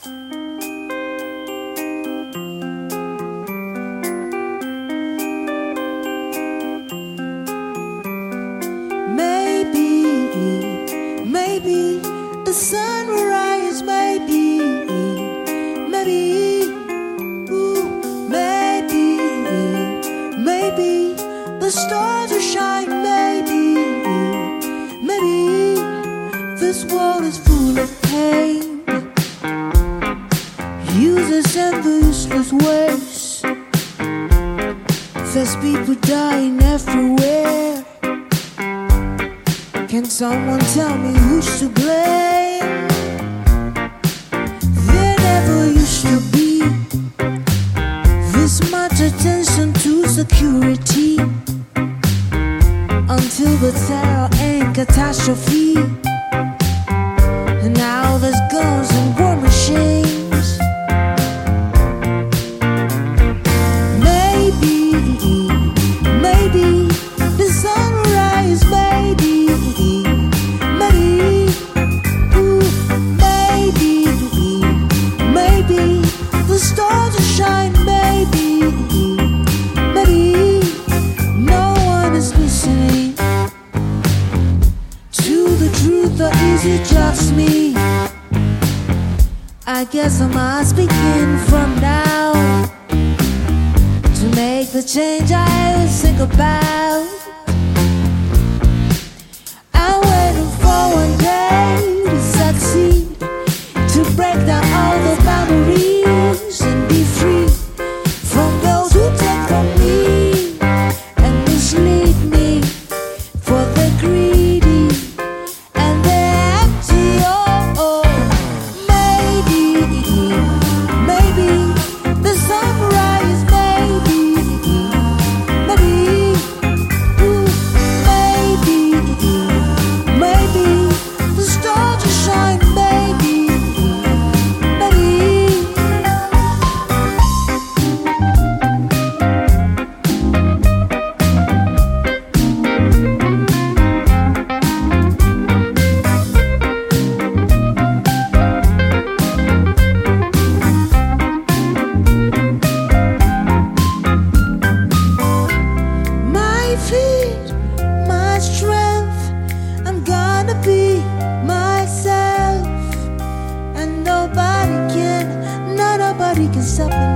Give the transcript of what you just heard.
Maybe the sun will rise, maybe, ooh, maybe the stars will shine, maybe this world is full of pain, useless and useless waste. There's people dying everywhere. Can someone tell me who's to blame? There never used to be this much attention to security, until the terror and catastrophe. And now there's guns and war machines. Maybe the sun will rise, maybe. The stars will shine, maybe no one is listening to the truth, or is it just me? I guess I must begin from now to make the change I always think about. I'm waiting for one day to succeed, to break down all the boundaries and be free from those who take from me and mislead me, for they're greedy and they're empty. Oh, maybe the sun will rise, maybe, ooh, maybe the stars will shine, maybe. My strength, I'm gonna be myself, and nobody can stop me.